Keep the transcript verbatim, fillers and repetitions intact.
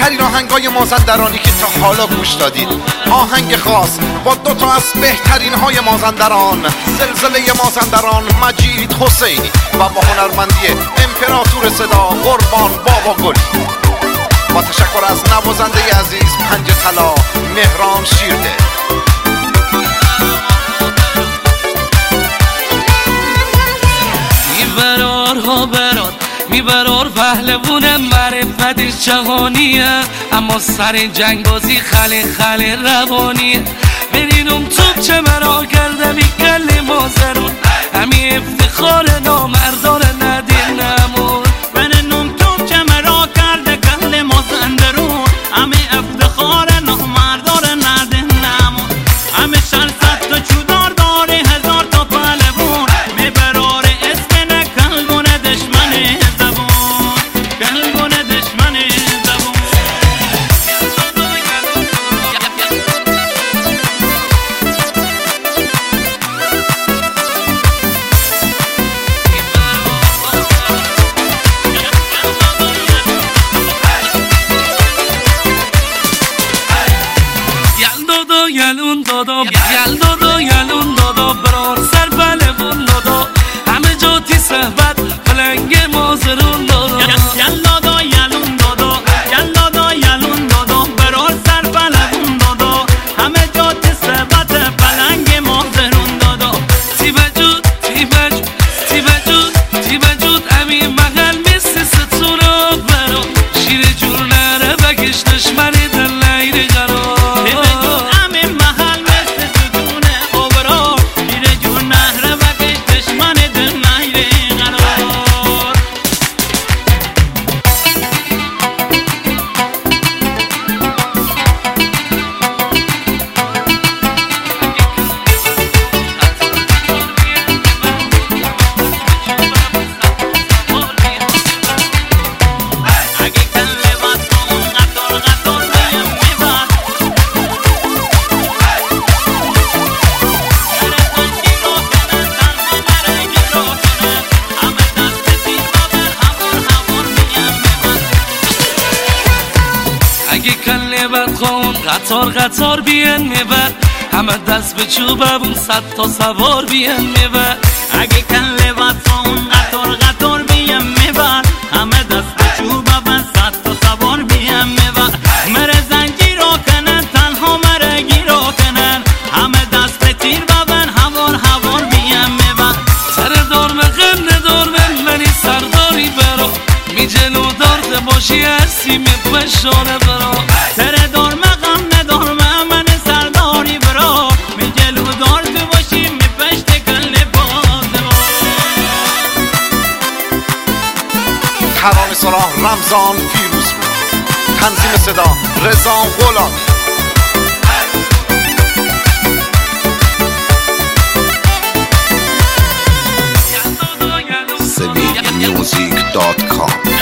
بهترین آهنگای مازندرانی که تا حالا گوش دادید. آهنگ خاص با دو تا از بهترین های مازندران، زلزله مازندران مجید حسینی و با هنرمندی امپراتور صدا قربان بابا گل. با تشکر از نوازنده عزیز پنج طلا مهران شیرده. میبرار ها برار میبرار پهلوون معرفت جهانیه، اما سر جنگ بازی خلی خلی روانیه. برینم توب چه مرا کرده بی کل مازرون، همی افتخار نامردار ندین نمون. برینم توب چه مرا کرده کل مازندرون، همی افتخار نامردار ندین نمون. همی شر ست تا چودار داره هزار تا پهلوون، میبرار اسم نه کلبون دشمن زبون، کلبون دشمن زبون. یلون دادا یل دادا یلون دادا برار سر پهلوون دادا، همه جا تی صحبت پلنگ مازرون دادا. یل دادا یلون دادا یل دادا یلون دادا برار سر پهلوون دادا، همه جا تی صحبت پلنگ مازرون دادا. تی بجود تی بجود تی بجود تی بجود امی محل مثل ستونا برا، شیر جور نره بکش دشمنی در لیر قرار. اگه کله بد خون قطار قطار بیان میبر، همه دست به چوبمون صد تا سوار بیان میبر. اگه کله بد خون قطار قطار بیان میبر، همه دست به چوبمون صد تا سوار بیان میبر. مره زنجیر رو کنن تنها مره گیر رو کنن، همه دست به تیر ببن هوار هوار بیان میبر. سر دار مقم ندار من منی سرداری برا، می جلو دارده باشی هستی می پشانه برا. سر دار مقم ندار من سرداری برا، می جلو دارده باشی می پشت کل باز برا. ترانه سرا رمضان پیروز بود. تنظیم صدا رضا غلامی. سوید میوزیک دات کام